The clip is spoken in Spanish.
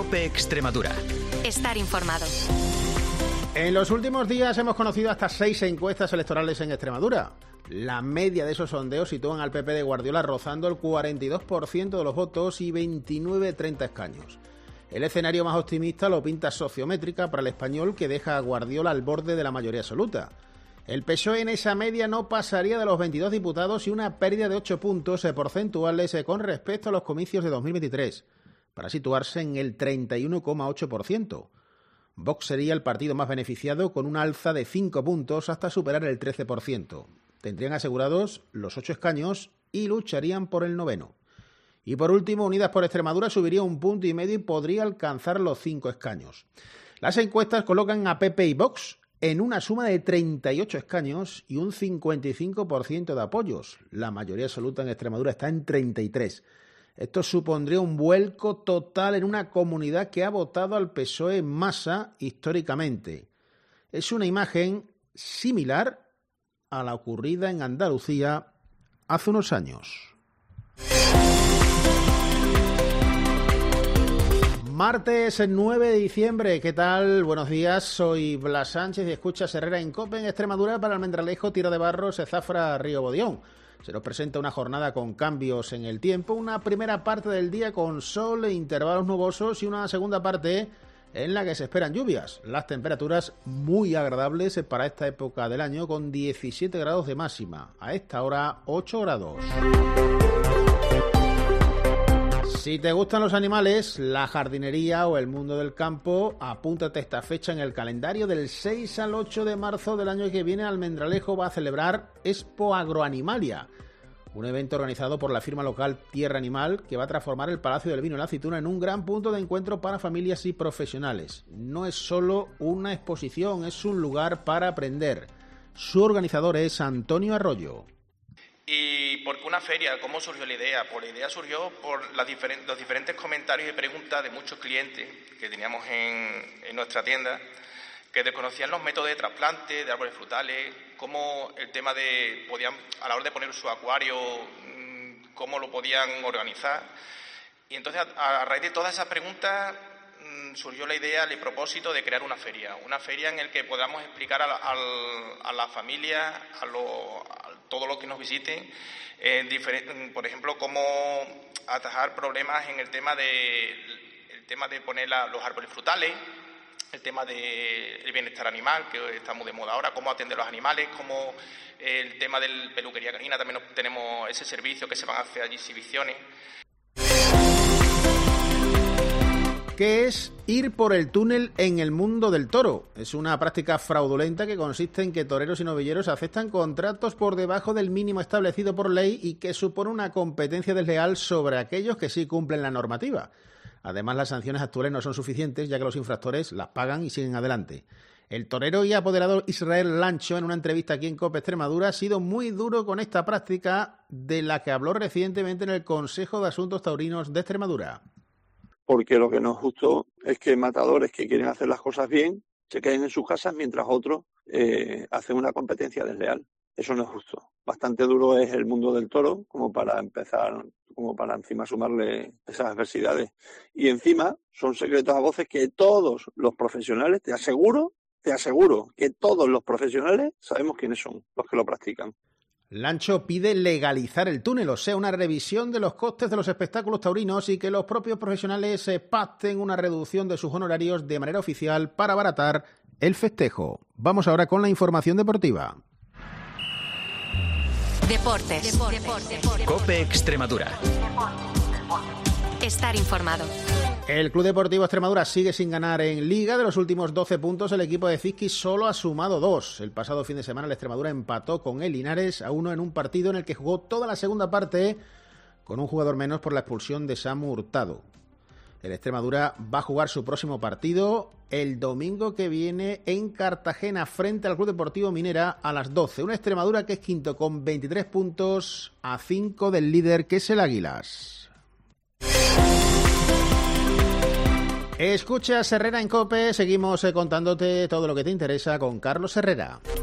COPE Extremadura. Estar informado. En los últimos días hemos conocido hasta 6 encuestas electorales en Extremadura. La media de esos sondeos sitúan al PP de Guardiola rozando el 42% de los votos y 29-30 escaños. El escenario más optimista lo pinta Sociométrica para el Español, que deja a Guardiola al borde de la mayoría absoluta. El PSOE en esa media no pasaría de los 22 diputados y una pérdida de 8 puntos porcentuales con respecto a los comicios de 2023, para situarse en el 31,8%. Vox sería el partido más beneficiado con un alza de 5 puntos hasta superar el 13%. Tendrían asegurados los 8 escaños y lucharían por el 9º. Y por último, Unidas por Extremadura subiría 1,5 puntos y podría alcanzar los 5 escaños. Las encuestas colocan a PP y Vox en una suma de 38 escaños y un 55% de apoyos. La mayoría absoluta en Extremadura está en 33. Esto supondría un vuelco total en una comunidad que ha votado al PSOE en masa históricamente. Es una imagen similar a la ocurrida en Andalucía hace unos años. Martes 9 de diciembre, ¿qué tal? Buenos días, soy Blas Sánchez y escuchas Herrera en COPE en Extremadura para Almendralejo, Tierra de Barros, Zafra, Río Bodeón. Se nos presenta una jornada con cambios en el tiempo, una primera parte del día con sol e intervalos nubosos y una segunda parte en la que se esperan lluvias. Las temperaturas muy agradables para esta época del año, con 17 grados de máxima. A esta hora, 8 grados. Si te gustan los animales, la jardinería o el mundo del campo, apúntate esta fecha en el calendario. Del 6 al 8 de marzo del año que viene, Almendralejo va a celebrar Expo Agroanimalia, un evento organizado por la firma local Tierra Animal que va a transformar el Palacio del Vino y la Aceituna en un gran punto de encuentro para familias y profesionales. No es solo una exposición, es un lugar para aprender. Su organizador es Antonio Arroyo. ¿Y por qué una feria? ¿Cómo surgió la idea? Pues la idea surgió por los diferentes comentarios y preguntas de muchos clientes que teníamos en nuestra tienda, que desconocían los métodos de trasplante de árboles frutales, cómo el tema de, a la hora de poner su acuario, cómo lo podían organizar. Y entonces, a raíz de todas esas preguntas, surgió la idea, el propósito de crear una feria en la que podamos explicar a la familia, a todos los que nos visiten, por ejemplo, cómo atajar problemas en el tema de poner los árboles frutales, el tema del bienestar animal, que estamos de moda ahora, cómo atender a los animales, cómo el tema del peluquería canina, también tenemos ese servicio que se van a hacer allí exhibiciones. ¿Qué es ir por el túnel en el mundo del toro? Es una práctica fraudulenta que consiste en que toreros y novilleros aceptan contratos por debajo del mínimo establecido por ley y que supone una competencia desleal sobre aquellos que sí cumplen la normativa. Además, las sanciones actuales no son suficientes, ya que los infractores las pagan y siguen adelante. El torero y apoderado Israel Lancho, en una entrevista aquí en COPE Extremadura, ha sido muy duro con esta práctica de la que habló recientemente en el Consejo de Asuntos Taurinos de Extremadura. Porque lo que no es justo es que matadores que quieren hacer las cosas bien se queden en sus casas mientras otros hacen una competencia desleal. Eso no es justo. Bastante duro es el mundo del toro como para encima sumarle esas adversidades. Y encima son secretos a voces que todos los profesionales, te aseguro que todos los profesionales sabemos quiénes son los que lo practican. Lancho pide legalizar el túnel, o sea, una revisión de los costes de los espectáculos taurinos y que los propios profesionales pacten una reducción de sus honorarios de manera oficial para abaratar el festejo. Vamos ahora con la información deportiva. Deportes. COPE Extremadura. Estar informado. El Club Deportivo Extremadura sigue sin ganar en Liga. De los últimos 12 puntos, el equipo de Cizqui solo ha sumado 2. El pasado fin de semana, el Extremadura empató con el Linares a 1 en un partido en el que jugó toda la segunda parte con un jugador menos por la expulsión de Samu Hurtado. El Extremadura va a jugar su próximo partido el domingo que viene en Cartagena frente al Club Deportivo Minera a las 12. Una Extremadura que es quinto con 23 puntos a 5 del líder, que es el Águilas. Escuchas Herrera en COPE, seguimos contándote todo lo que te interesa con Carlos Herrera.